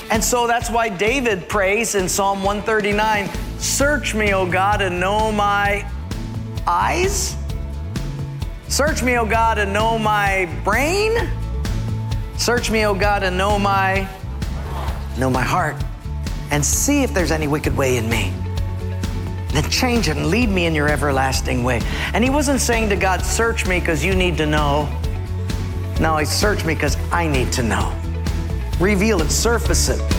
And so that's why David prays in Psalm 139, search me, O God, and know my eyes. Search me, O God, and know my brain. Search me, O God, and know my heart. And see if there's any wicked way in me. Then change it and lead me in your everlasting way. And he wasn't saying to God, search me because you need to know. No, he searched me because I need to know. Reveal it, surface it.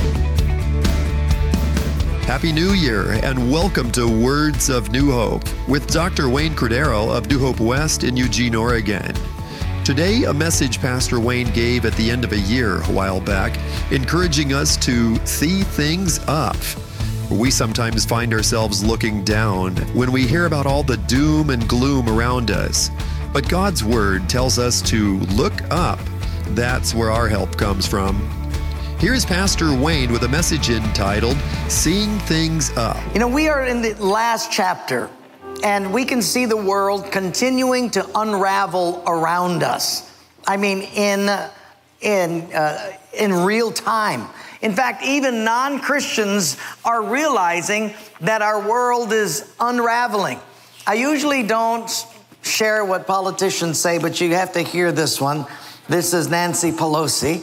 Happy New Year and welcome to Words of New Hope with Dr. Wayne Cordero of New Hope West in Eugene, Oregon. Today, a message Pastor Wayne gave at the end of a year a while back, encouraging us to see things up. We sometimes find ourselves looking down when we hear about all the doom and gloom around us. But God's Word tells us to look up. That's where our help comes from. Here's Pastor Wayne with a message entitled, Seeing Things Up. You know, we are in the last chapter, and we can see the world continuing to unravel around us. I mean, in real time. In fact, even non-Christians are realizing that our world is unraveling. I usually don't share what politicians say, but you have to hear this one. This is Nancy Pelosi,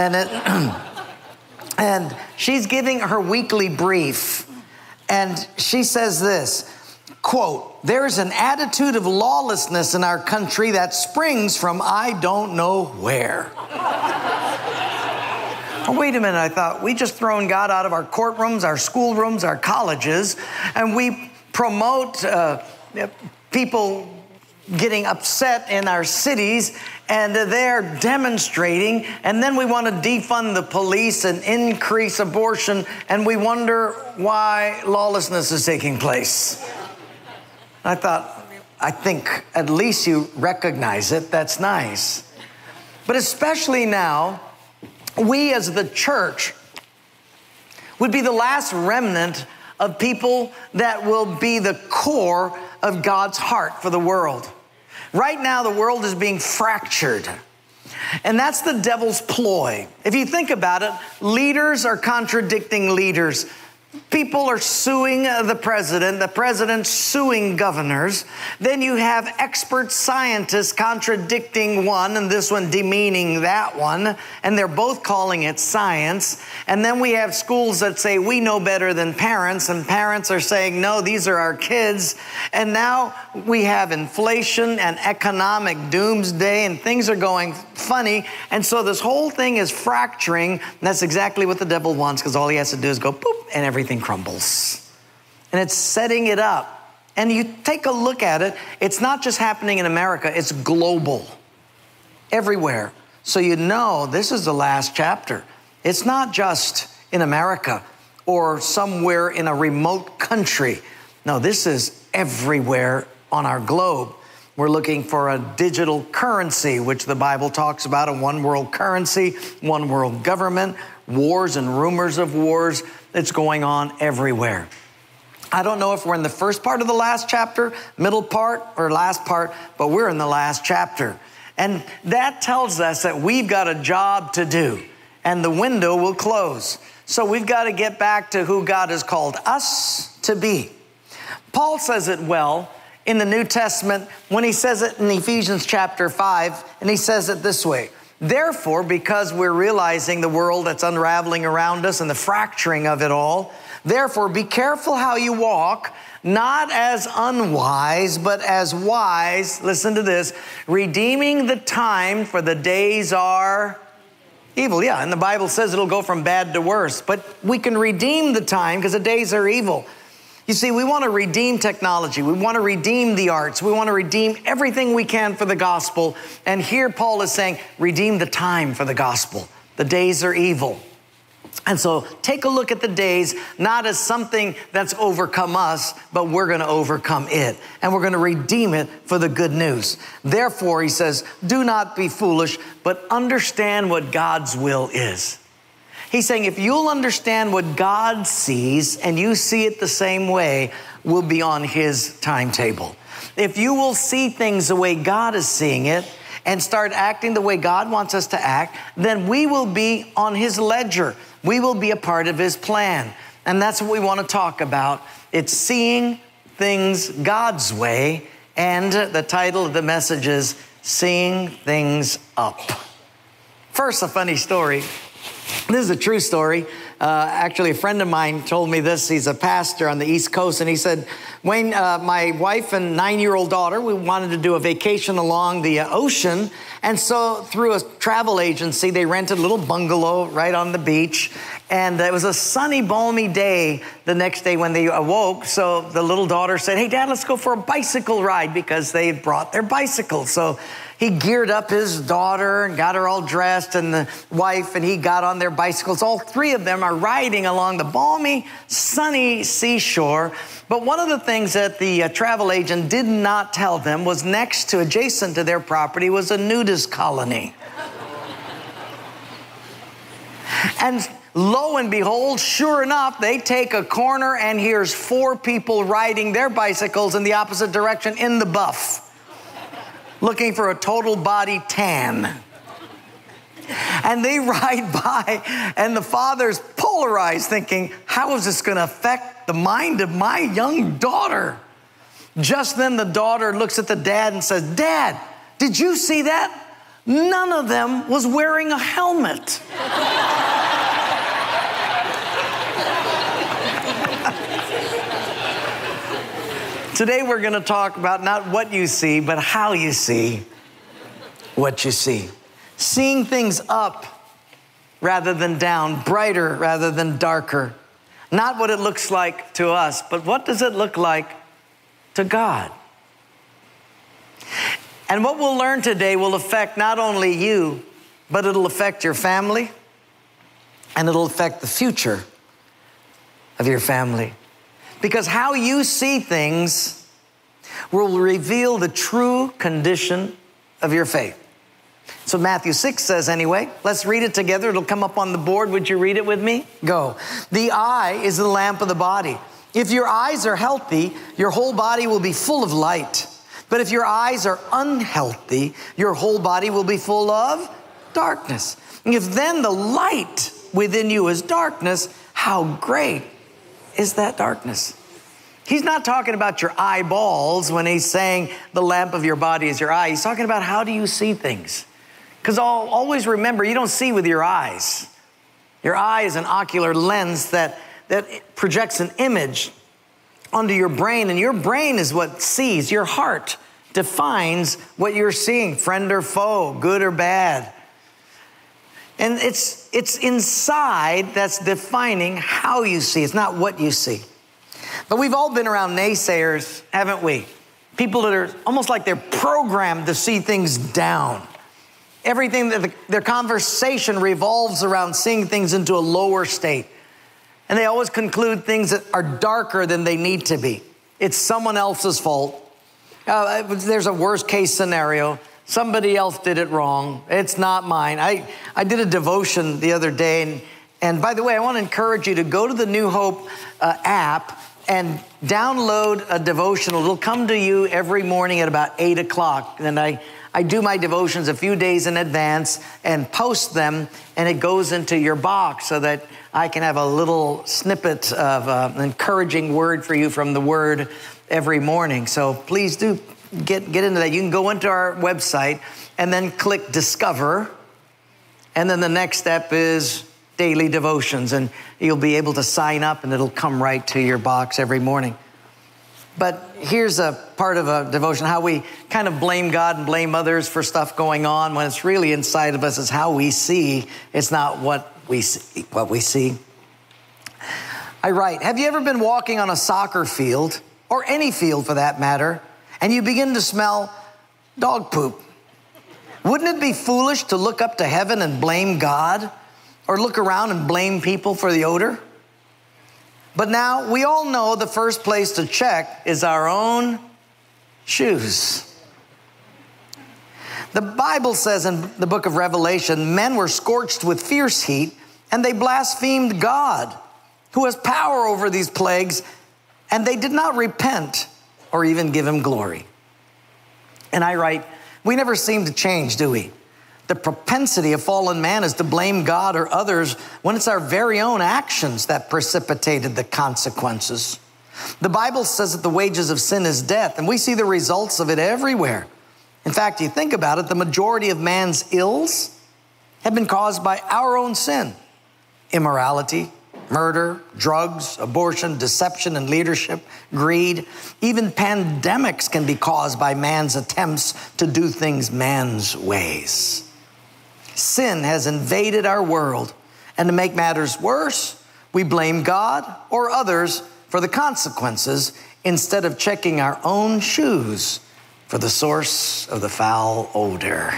and she's giving her weekly brief, and she says this, quote, "There's an attitude of lawlessness in our country that springs from I don't know where." Oh, wait a minute, I thought, we just thrown God out of our courtrooms, our schoolrooms, our colleges, and we promote people getting upset in our cities, and they're demonstrating, and then we want to defund the police and increase abortion, and we wonder why lawlessness is taking place. I thought, I think at least you recognize it. That's nice. But especially now, we as the church would be the last remnant of people that will be the core of God's heart for the world. Right now, the world is being fractured. And that's the devil's ploy. If you think about it, leaders are contradicting leaders. People are suing the president's suing governors. Then you have expert scientists contradicting one, and this one demeaning that one, and they're both calling it science. And then we have schools that say, we know better than parents, and parents are saying, no, these are our kids. And now we have inflation and economic doomsday, and things are going funny. And so this whole thing is fracturing, and that's exactly what the devil wants, because all he has to do is go boop, and everything crumbles. And it's setting it up. And you take a look at it, it's not just happening in America, it's global. Everywhere. So you know this is the last chapter. It's not just in America or somewhere in a remote country. No, this is everywhere on our globe. We're looking for a digital currency, which the Bible talks about, a one world currency, one world government, wars and rumors of wars. It's going on everywhere. I don't know if we're in the first part of the last chapter, middle part, or last part, but we're in the last chapter. And that tells us that we've got a job to do, and the window will close. So we've got to get back to who God has called us to be. Paul says it well in the New Testament when he says it in Ephesians chapter 5, and he says it this way. Therefore, because we're realizing the world that's unraveling around us and the fracturing of it all, therefore, be careful how you walk, not as unwise, but as wise, listen to this, redeeming the time, for the days are evil. Yeah, and the Bible says it'll go from bad to worse, but we can redeem the time because the days are evil. You see, we want to redeem technology. We want to redeem the arts. We want to redeem everything we can for the gospel. And here Paul is saying, redeem the time for the gospel. The days are evil. And so take a look at the days, not as something that's overcome us, but we're going to overcome it. And we're going to redeem it for the good news. Therefore, he says, do not be foolish, but understand what God's will is. He's saying if you'll understand what God sees and you see it the same way, we'll be on his timetable. If you will see things the way God is seeing it and start acting the way God wants us to act, then we will be on His ledger. We will be a part of His plan. And that's what we want to talk about. It's seeing things God's way. And the title of the message is Seeing Things Up. First, a funny story. This is a true story. Actually, a friend of mine told me this. He's a pastor on the East Coast, and he said, Wayne, my wife and 9-year-old daughter, we wanted to do a vacation along the ocean. And so through a travel agency, they rented a little bungalow right on the beach. And it was a sunny, balmy day the next day when they awoke. So the little daughter said, hey, Dad, let's go for a bicycle ride, because they had brought their bicycles. So he geared up his daughter and got her all dressed, and the wife, and he got on their bicycles. All three of them are riding along the balmy, sunny seashore. But one of the things that the travel agent did not tell them was next to, adjacent to their property, was a nudist colony. And lo and behold, sure enough, they take a corner, and here's 4 people riding their bicycles in the opposite direction in the buff, looking for a total body tan. And they ride by, and the father's polarized, thinking, how is this going to affect the mind of my young daughter? Just then the daughter looks at the dad and says, Dad, did you see that? None of them was wearing a helmet. Today we're going to talk about not what you see, but how you see what you see. Seeing things up rather than down, brighter rather than darker. Not what it looks like to us, but what does it look like to God? And what we'll learn today will affect not only you, but it'll affect your family, and it'll affect the future of your family. Because how you see things will reveal the true condition of your faith. So Matthew 6 says anyway. Let's read it together. It'll come up on the board. Would you read it with me? Go. The eye is the lamp of the body. If your eyes are healthy, your whole body will be full of light. But if your eyes are unhealthy, your whole body will be full of darkness. And if then the light within you is darkness, how great is that darkness? He's not talking about your eyeballs when he's saying the lamp of your body is your eye. He's talking about how do you see things? Because always remember, you don't see with your eyes. Your eye is an ocular lens that projects an image onto your brain, and your brain is what sees. Your heart defines what you're seeing, friend or foe, good or bad. And it's inside that's defining how you see. It's not what you see. But we've all been around naysayers, haven't we? People that are almost like they're programmed to see things down. Everything, their conversation revolves around seeing things into a lower state. And they always conclude things that are darker than they need to be. It's someone else's fault. There's a worst case scenario. Somebody else did it wrong. It's not mine. I did a devotion the other day. And by the way, I want to encourage you to go to the New Hope app and download a devotional. It'll come to you every morning at about 8 o'clock. And I do my devotions a few days in advance and post them, and it goes into your box so that I can have a little snippet of an encouraging word for you from the Word every morning. So please do get into that. You can go into our website and then click Discover. And then the next step is Daily Devotions. And you'll be able to sign up, and it'll come right to your box every morning. But here's a part of a devotion, how we kind of blame God and blame others for stuff going on when it's really inside of us is how we see. It's not what we see. I write, have you ever been walking on a soccer field, or any field for that matter, and you begin to smell dog poop? Wouldn't it be foolish to look up to heaven and blame God, or look around and blame people for the odor? But now we all know the first place to check is our own shoes. The Bible says in the book of Revelation, men were scorched with fierce heat, and they blasphemed God, who has power over these plagues, and they did not repent or even give him glory. And I write, We never seem to change, do we? The propensity of fallen man is to blame God or others when it's our very own actions that precipitated the consequences. The Bible says that the wages of sin is death, and we see the results of it everywhere. In fact, you think about it, the majority of man's ills have been caused by our own sin. Immorality, murder, drugs, abortion, deception and leadership, greed. Even pandemics can be caused by man's attempts to do things man's ways. Sin has invaded our world, and to make matters worse, we blame God or others for the consequences instead of checking our own shoes for the source of the foul odor.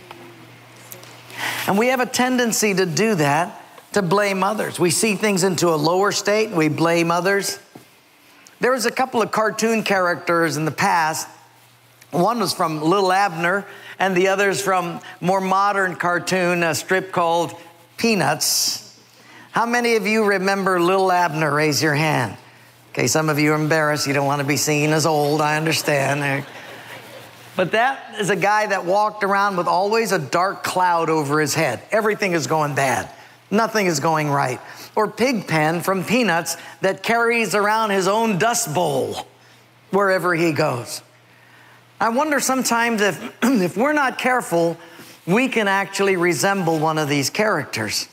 And we have a tendency to do that, to blame others. We see things into a lower state, and we blame others. There was a couple of cartoon characters in the past. One was from Little Abner, and the other's from more modern cartoon, a strip called Peanuts. How many of you remember Little Abner? Raise your hand. Okay, some of you are embarrassed. You don't want to be seen as old, I understand. But that is a guy that walked around with always a dark cloud over his head. Everything is going bad. Nothing is going right. Or Pigpen from Peanuts that carries around his own dust bowl wherever he goes. I wonder sometimes if we're not careful, we can actually resemble one of these characters.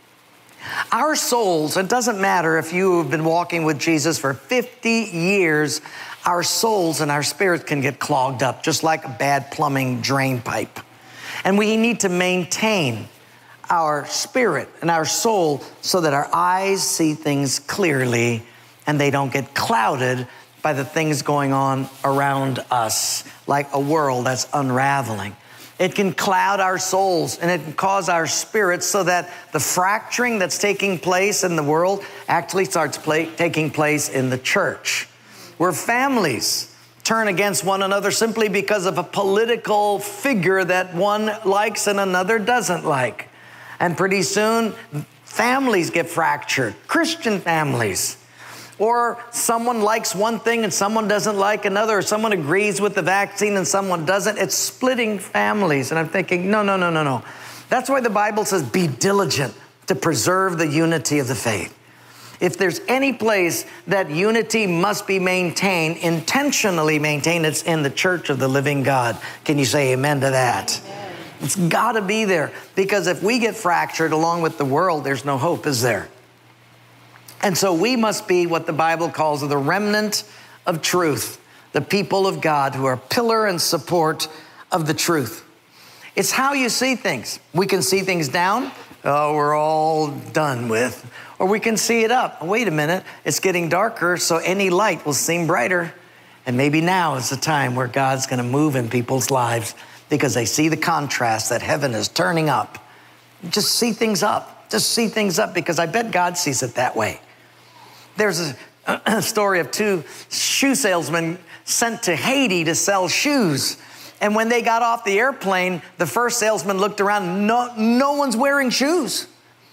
Our souls, it doesn't matter if you have been walking with Jesus for 50 years, our souls and our spirits can get clogged up, just like a bad plumbing drain pipe. And we need to maintain our spirit and our soul so that our eyes see things clearly and they don't get clouded by the things going on around us, like a world that's unraveling. It can cloud our souls and it can cause our spirits so that the fracturing that's taking place in the world actually starts taking place in the church, where families turn against one another simply because of a political figure that one likes and another doesn't like. And pretty soon, families get fractured, Christian families. Or someone likes one thing and someone doesn't like another, or someone agrees with the vaccine and someone doesn't. It's splitting families. And I'm thinking, no. That's why the Bible says, be diligent to preserve the unity of the faith. If there's any place that unity must be maintained, intentionally maintained, it's in the church of the living God. Can you say amen to that? Amen. It's got to be there, because if we get fractured along with the world, there's no hope, is there? And so we must be what the Bible calls the remnant of truth, the people of God who are pillar and support of the truth. It's how you see things. We can see things down. Oh, we're all done with. Or we can see it up. Wait a minute, it's getting darker, so any light will seem brighter. And maybe now is the time where God's going to move in people's lives because they see the contrast that heaven is turning up. Just see things up. Just see things up, because I bet God sees it that way. There's a story of two shoe salesmen sent to Haiti to sell shoes. And when they got off the airplane, the first salesman looked around, no one's wearing shoes.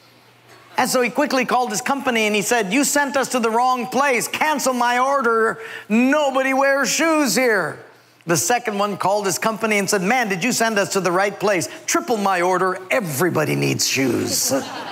And so he quickly called his company and he said, you sent us to the wrong place. Cancel my order. Nobody wears shoes here. The second one called his company and said, man, did you send us to the right place? Triple my order. Everybody needs shoes.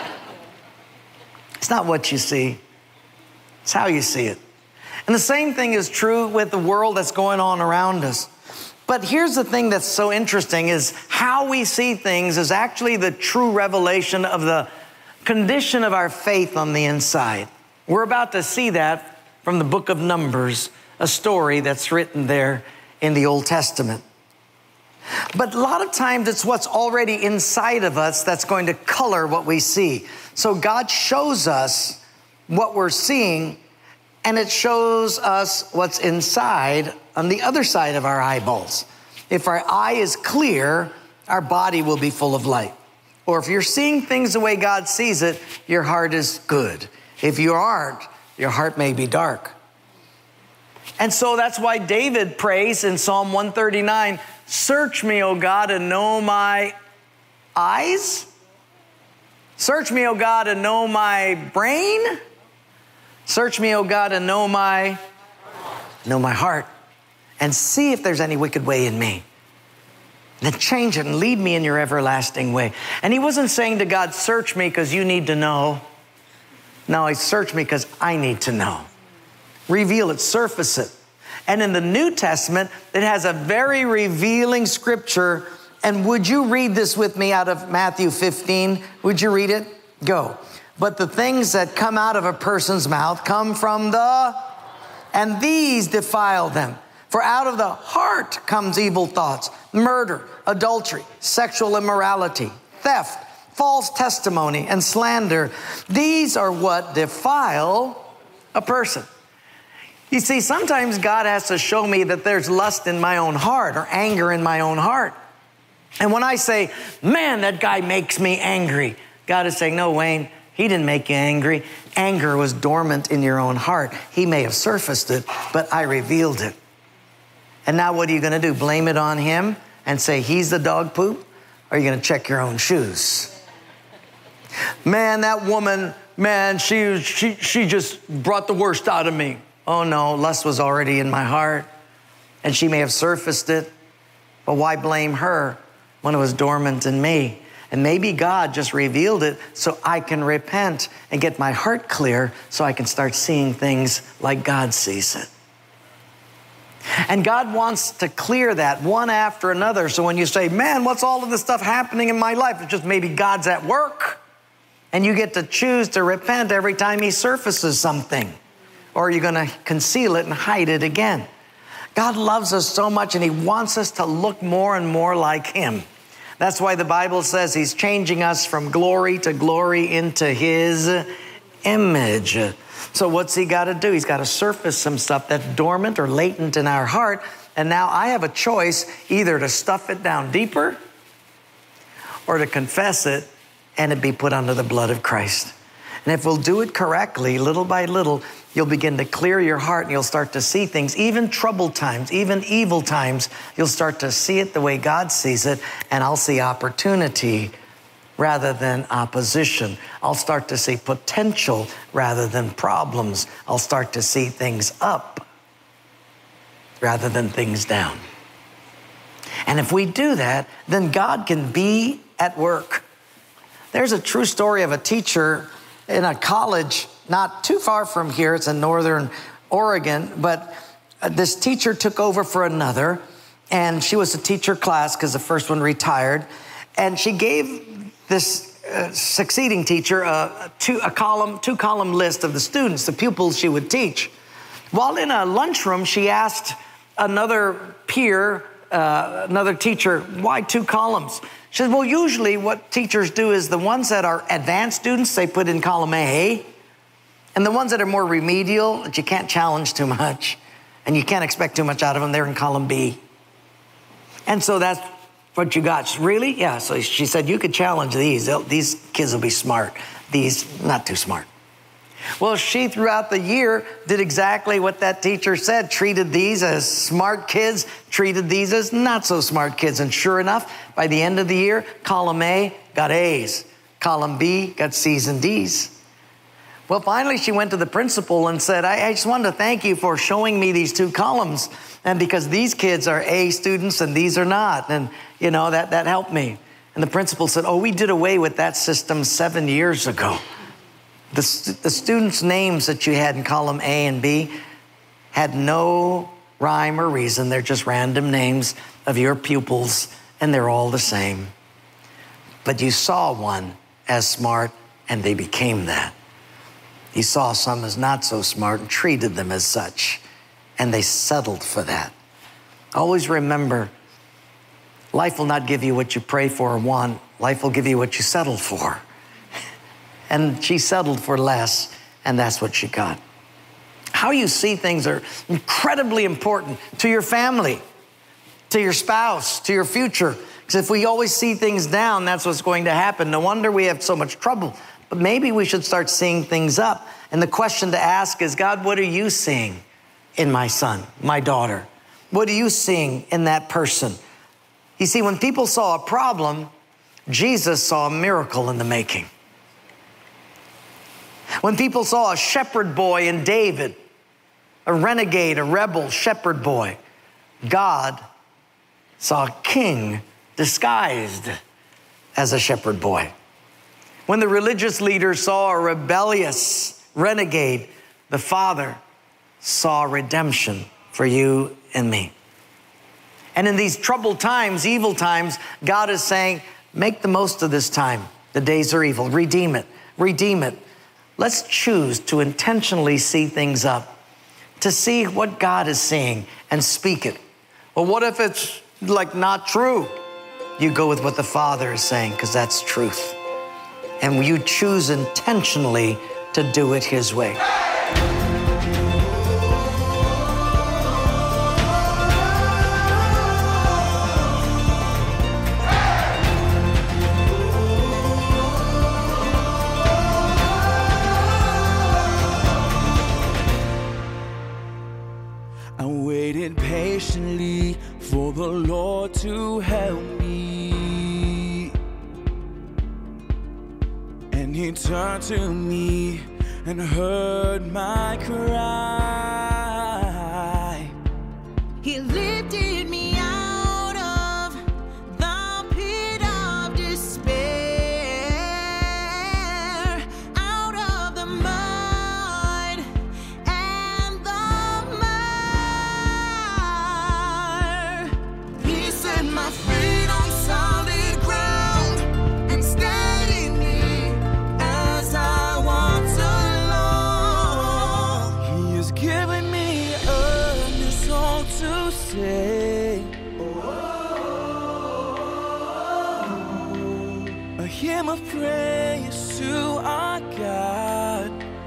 It's not what you see. It's how you see it. And the same thing is true with the world that's going on around us. But here's the thing that's so interesting, is how we see things is actually the true revelation of the condition of our faith on the inside. We're about to see that from the book of Numbers, a story that's written there in the Old Testament. But a lot of times it's what's already inside of us that's going to color what we see. So God shows us what we're seeing, and it shows us what's inside on the other side of our eyeballs. If our eye is clear, our body will be full of light. Or if you're seeing things the way God sees it, your heart is good. If you aren't, your heart may be dark. And so that's why David prays in Psalm 139, search me, O God, and know my eyes. Search me, O God, and know my brain. Search me, O God, and know my heart. And see if there's any wicked way in me. Then change it and lead me in your everlasting way. And he wasn't saying to God, search me because you need to know. No, he searched me because I need to know. Reveal it, surface it. And in the New Testament, it has a very revealing scripture. And would you read this with me out of Matthew 15? Would you read it? Go. But the things that come out of a person's mouth come from and these defile them. For out of the heart comes evil thoughts, murder, adultery, sexual immorality, theft, false testimony, and slander. These are what defile a person. You see, sometimes God has to show me that there's lust in my own heart or anger in my own heart. And when I say, man, that guy makes me angry, God is saying, no, Wayne, he didn't make you angry. Anger was dormant in your own heart. He may have surfaced it, but I revealed it. And now what are you going to do? Blame it on him and say he's the dog poop? Or are you going to check your own shoes? Man, that woman, man, she just brought the worst out of me. Oh no, lust was already in my heart. And she may have surfaced it. But why blame her when it was dormant in me? And maybe God just revealed it so I can repent and get my heart clear so I can start seeing things like God sees it. And God wants to clear that one after another. So when you say, man, what's all of this stuff happening in my life? It's just maybe God's at work. And you get to choose to repent every time he surfaces something. Or you're going to conceal it and hide it again. God loves us so much and he wants us to look more and more like him. That's why the Bible says he's changing us from glory to glory into his image. So what's he got to do? He's got to surface some stuff that's dormant or latent in our heart. And now I have a choice either to stuff it down deeper or to confess it and it be put under the blood of Christ. And if we'll do it correctly, little by little, you'll begin to clear your heart and you'll start to see things, even troubled times, even evil times. You'll start to see it the way God sees it, and I'll see opportunity rather than opposition. I'll start to see potential rather than problems. I'll start to see things up rather than things down. And if we do that, then God can be at work. There's a true story of a teacher in a college not too far from here. It's in northern Oregon, but this teacher took over for another, and she was a teacher class because the first one retired, and she gave this succeeding teacher a two-column list of the students, the pupils she would teach. While in a lunchroom, she asked another peer, another teacher, why 2 columns? She said, well, usually what teachers do is the ones that are advanced students, they put in column A, and the ones that are more remedial, that you can't challenge too much, and you can't expect too much out of them, they're in column B. And so that's what you got. Really? Yeah. So she said, you could challenge these. These kids will be smart. These, not too smart. Well, she, throughout the year, did exactly what that teacher said, treated these as smart kids, treated these as not so smart kids. And sure enough, by the end of the year, column A got A's. Column B got C's and D's. Well, finally, she went to the principal and said, I just wanted to thank you for showing me these 2 columns. And because these kids are A students and these are not. And, you know, that helped me. And the principal said, oh, we did away with that system 7 years ago. The students' names that you had in column A and B had no rhyme or reason. They're just random names of your pupils, and they're all the same. But you saw one as smart, and they became that. You saw some as not so smart and treated them as such, and they settled for that. Always remember, life will not give you what you pray for or want. Life will give you what you settle for. And she settled for less, and that's what she got. How you see things are incredibly important to your family, to your spouse, to your future. Because if we always see things down, that's what's going to happen. No wonder we have so much trouble. But maybe we should start seeing things up. And the question to ask is, God, what are you seeing in my son, my daughter? What are you seeing in that person? You see, when people saw a problem, Jesus saw a miracle in the making. When people saw a shepherd boy in David, a renegade, a rebel shepherd boy, God saw a king disguised as a shepherd boy. When the religious leader saw a rebellious renegade, the Father saw redemption for you and me. And in these troubled times, evil times, God is saying, make the most of this time. The days are evil. Redeem it. Redeem it. Let's choose to intentionally see things up, to see what God is seeing and speak it. Well, what if it's like not true? You go with what the Father is saying, because that's truth. And you choose intentionally to do it His way. I waited patiently for the Lord to help me, and He turned to me and heard my cry. He lifted me out of the pit of despair, out of the mud and the mire. He set my feet on solid ground and steadied me as I walked along. He has given me a new song to sing, a hymn of praise to our God.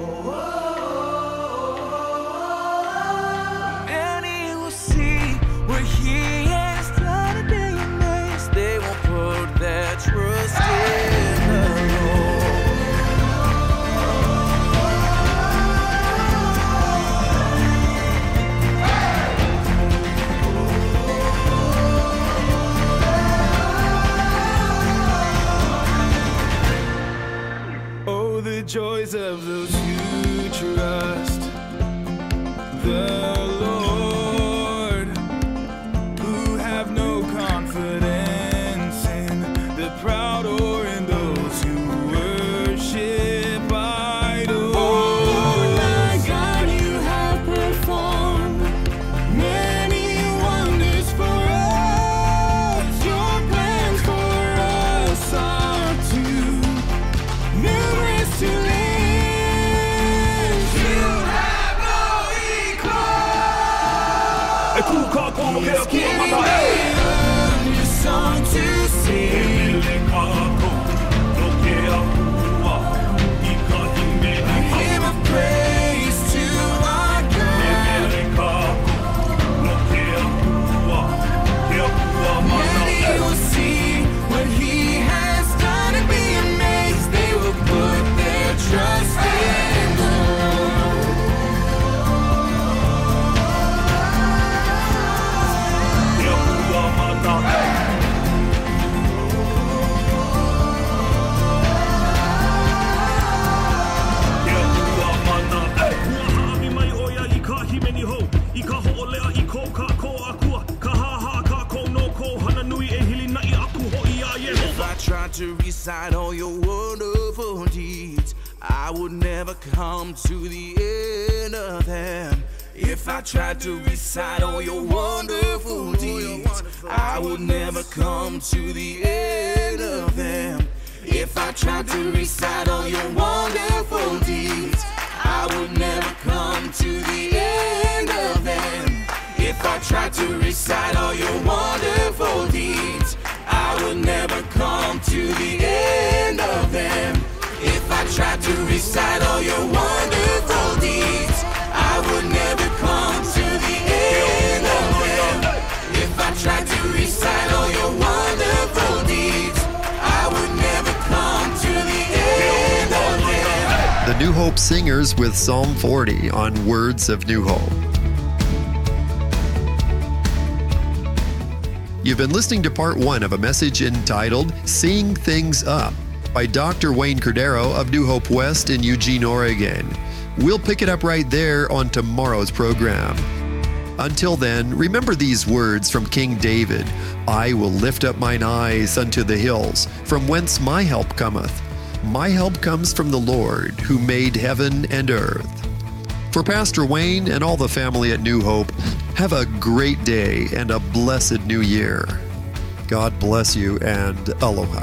Many will see what He has done and be amazed. They will put their trust in the Lord. Oh, the joys of those who trust the Lord, who have no confidence in the proud or in those who worship idols. Oh, my God, you have performed many wonders for us. Your plans for us are too numerous to list. You have no equal. He has given me a new song to sing, a hymn of praise to our God. Many will see what He has done and be amazed. They will put their trust in the Lord. If I tried to recite all your wonderful deeds, I would never come to the end of them. If I tried to recite all your wonderful deeds, I would never come to the end of them. If I tried to recite all your wonderful deeds, I would never come to the end of them. If I tried to recite all your wonderful deeds, I would never come to the end of them. If I tried to recite all your wonderful deeds, I would never come to the end of them. If I tried to recite all your wonderful deeds, I would never come to the end of them. The New Hope Singers with Psalm 40 on Words of New Hope. You've been listening to part one of a message entitled Seeing Things Up by Dr. Wayne Cordero of New Hope West in Eugene, Oregon. We'll pick it up right there on tomorrow's program. Until then, remember these words from King David, I will lift up mine eyes unto the hills, from whence my help cometh. My help comes from the Lord, who made heaven and earth. For Pastor Wayne and all the family at New Hope, have a great day and a blessed new year. God bless you and aloha.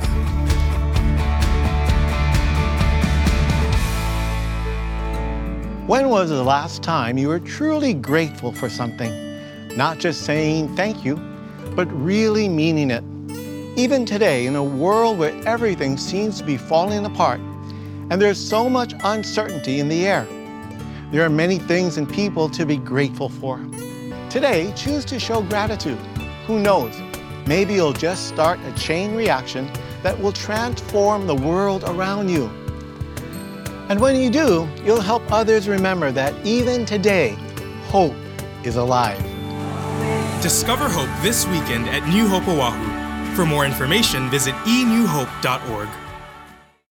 When was the last time you were truly grateful for something? Not just saying thank you, but really meaning it. Even today, in a world where everything seems to be falling apart, and there's so much uncertainty in the air, there are many things and people to be grateful for. Today, choose to show gratitude. Who knows? Maybe you'll just start a chain reaction that will transform the world around you. And when you do, you'll help others remember that even today, hope is alive. Discover hope this weekend at New Hope Oahu. For more information, visit enewhope.org.